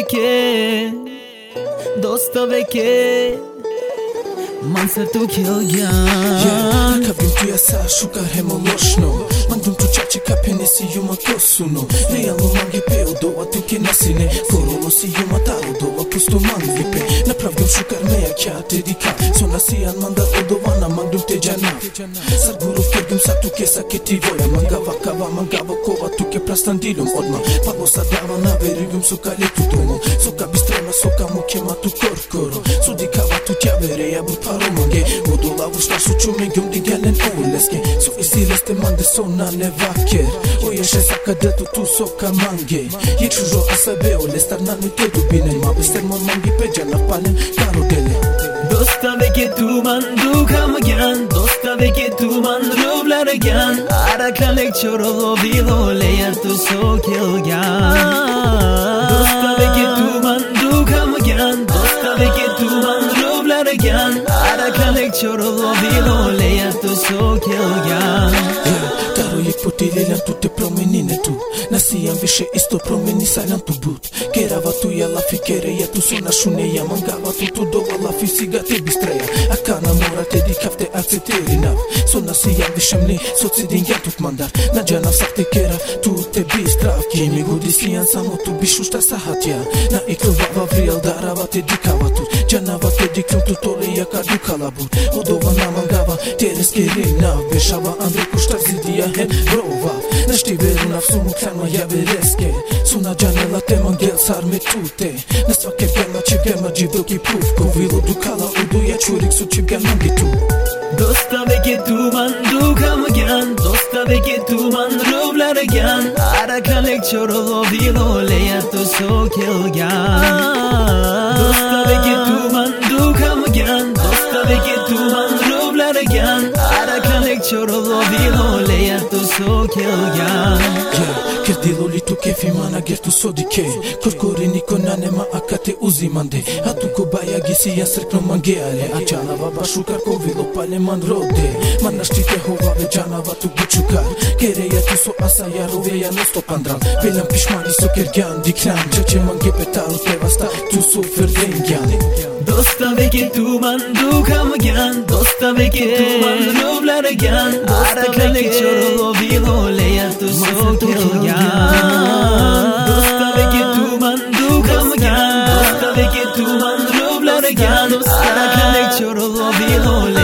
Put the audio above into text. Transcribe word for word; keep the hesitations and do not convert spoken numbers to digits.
ke, dostave ke, man ser tu kilgan. Yeah, kabim tu yasa shukar hemo loshno. Mandum tu chachi kapene si yuma kosuno. Realno mangi peo doa tu ke nasine. Korolo si yuma taro doa pusto mangi pe. Направдам shukar meya kya te dika. Sona si an manda odovana mandum te jana. Sarguru kergum sa tu ke saketi voya. Mangava kava mangava kova tu ke prastandilum odma. Pago sa dava na verigum soka letu tomo. Soka bistrema soka mukema tu korkoro. Sudikava tu tiavere ya bur paro mange. Odola vushta suchu me gyum di gelen oleske. So isileste mande sona ne vaker. O yeshe saka detu tu soka mange. Ye chujo asabe ole starna nu te dubine. Ma bester mon mangi pe jana palen karo dele. Dostave ke tu man dukamgan, dostave ke tu man ruvlargan. Araklalek chorolo vilole er tu so kilgan. Dostave ke tu man dukamgan, dostave ke tu man ruvlargan. Araklalek chorolo vilole er tu so kilgan. Taro yek potili lan tu te promenine tu. Nasiam više isto promeni sajlan tu but. Kerava tu ja la fikere ja tu sona šuneja. Mangava tu tu dova la fisiga te bistreja. Akana mora te di kafte akcepteri nav. Sona siam više mne socidin ja tut mandar. Nađana vsak te kera tu te bistrav. Kimi gudi sijan samo tu bišu šta sahatja. Na iklu vava vril darava te dikava tu. Janava te diklum tu tole jaka dukala bur. Odova na mangava te reskeri nav. Bešava andre kuštar zidija hen rovav. Nashti veru nav sumu klanma ja vereske. Suna janela te mangel sar me tute. Na svake gema će gema dživdoki puf. Ko vilo dukala udu ja čurik su će ga mangi tu. Dostave ke tu man dukamgan, dostave ke tu man ruvlargan. Araklalek chorolo vilole er tu so kilgan. Dostave ke tu man dukamgan, dostave ke tu man ruvlargan. Araklalek chorolo vilole er tu so kilgan. Kerdilo li tu kefi mana ger tu sodike. Korkori niko nanema akate uzimande. Atu ko baya gisi ja srkno mangeale. A džanava baš ukar ko vilo pale man rode. Man naštite hovave džanava tu gučukar. Kere ja tu so asa ja rove ja no stopandran. Velam pishmani so kergan dikran. Čače man gepetalo teva sta tu so ferdengjan. Dostave ke tu man dukamgan, dostave ke tu man ruvlargan. Araklalek chorolo vilole er tu so kilgan. Dostave ke tu man dukamgan, dostave ke tu man ruvlargan. Araklalek chorolo vilole